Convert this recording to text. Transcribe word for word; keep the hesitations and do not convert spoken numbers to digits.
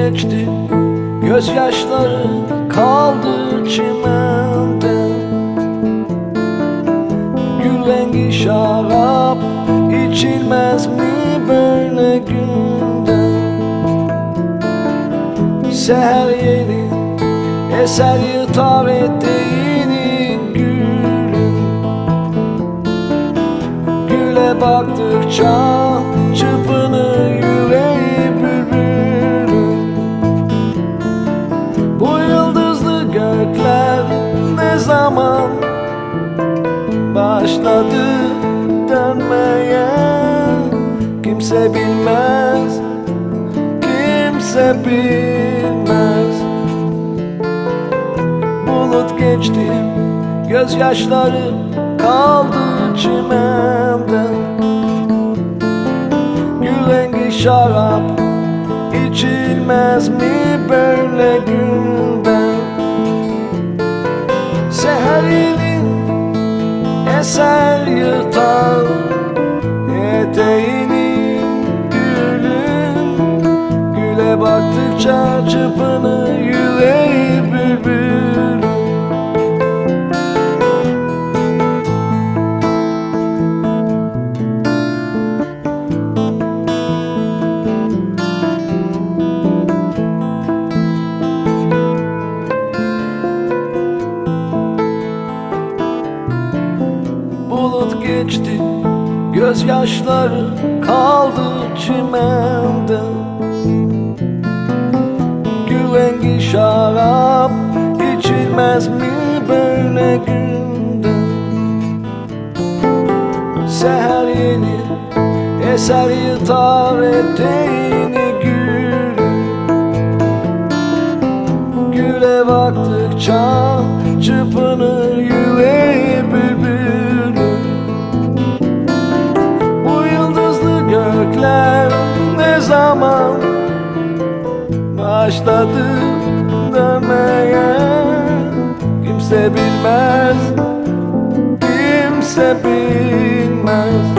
geçti, gözyaşları kaldı çimende. Gül rengi şarap içilmez mi böyle günde? Seher yeni eser yırtar eteğini gülün. Güle baktıkça çırpınır yüreği bülbülün. Bu yıldızlı gökler ne zaman başladı dönmeye? Kimse bilmez, kimse bilmez. Bulut geçti, gözyaşları kaldı çimende. Gül rengi şarap içilmez mi böyle günde? Seher yeni eser yırtar eteğini gülün. Güle baktıkça çırpınır yüreği bülbül. Bulut geçti, gözyaşları kaldı çimende. Gül rengi şarap içilmez mi böyle günde? Seher yeni eser yırtar eteğini gülün. Güle baktıkça çırpınır yüreği bülbülün. Bu yıldızlı gökler ne zaman başladı dönmeye? Kimse bilmez, kimse bilmez.